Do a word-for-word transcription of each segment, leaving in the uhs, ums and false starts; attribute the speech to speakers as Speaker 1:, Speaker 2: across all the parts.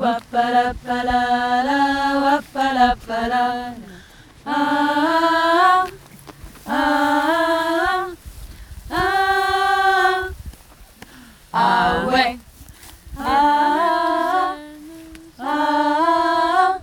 Speaker 1: Wapalapalala, wapalapalala. Ah, ah, ah, ah ouais. Ah, ah,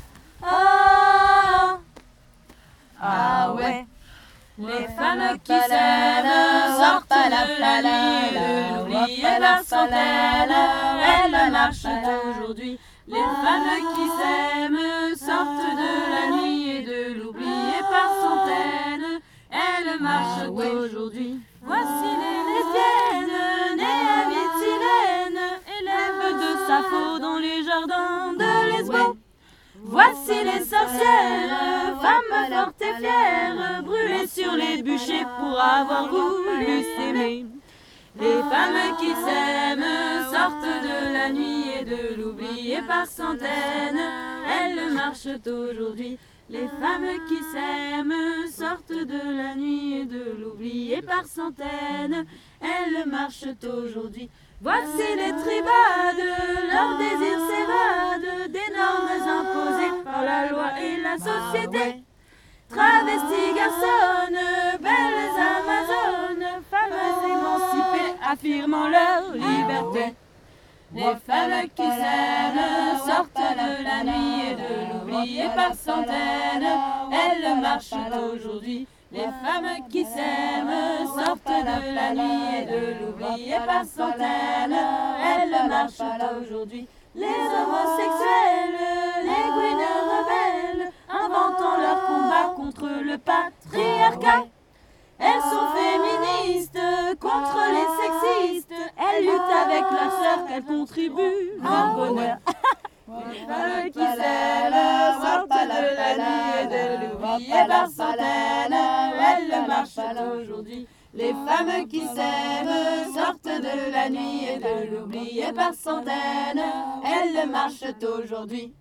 Speaker 1: ah, ah ouais. Les femmes qui s'aiment sortent de la nuit, oubliées par centaines, elles marchent aujourd'hui. Les femmes qui s'aiment sortent de la nuit et de l'oublier par centaines, elles marchent aujourd'hui. Voici les lesbiennes, nées à Mytilène, élèves de Sappho dans les jardins de Lesbos. Voici les sorcières, femmes fortes et fières, brûlées sur les bûchers pour avoir voulu s'aimer. Les femmes qui s'aiment sortent de la nuit et de l'oublier par centaines, elles marchent aujourd'hui. Les femmes qui s'aiment sortent de la nuit et de l'oublier par centaines, elles marchent aujourd'hui. Voici les tribades, leurs désirs s'évadent des normes imposées par la loi et la société. Travestis, garçonnes, belles amazones, femmes émancipées affirmant leur liberté. Les femmes qui s'aiment sortent de la nuit et de l'oublier par centaines, elles marchent aujourd'hui. Les femmes qui s'aiment sortent de la nuit et de l'oublier par centaines, elles marchent aujourd'hui. Les homosexuels, les gouineurs rebelles, inventant leur combat contre le patriarcat. Elles sont féministes contre les sexistes, elles luttent avec leurs sœurs, qu'elles contribuent leur bonheur. Les femmes qui s'aiment sortent de la nuit et de l'oublier par centaines, elles marchent aujourd'hui. Les femmes qui s'aiment sortent de la nuit et de l'oublier par centaines, elles marchent aujourd'hui.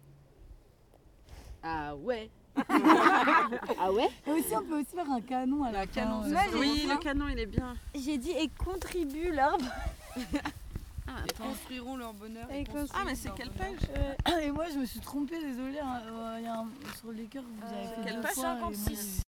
Speaker 2: Ah ouais.
Speaker 3: Ah ouais.
Speaker 4: Et aussi, on peut aussi faire un canon à la fin.
Speaker 2: Canon,
Speaker 4: euh,
Speaker 2: ouais, oui, le canon il est bien.
Speaker 3: J'ai dit et contribuent leur
Speaker 2: Ah,
Speaker 5: Ils construiront leur bonheur.
Speaker 3: Et
Speaker 5: construiront
Speaker 2: ah mais c'est
Speaker 5: leur
Speaker 2: quelle
Speaker 5: bonheur.
Speaker 2: page?
Speaker 4: Et moi, je me suis trompée, désolée. hein, euh, il y a un- sur les cœurs, vous avez
Speaker 2: Euh,
Speaker 4: fait
Speaker 2: quelle
Speaker 4: deux
Speaker 2: page?
Speaker 4: fois, et moi,
Speaker 3: cinquante-six.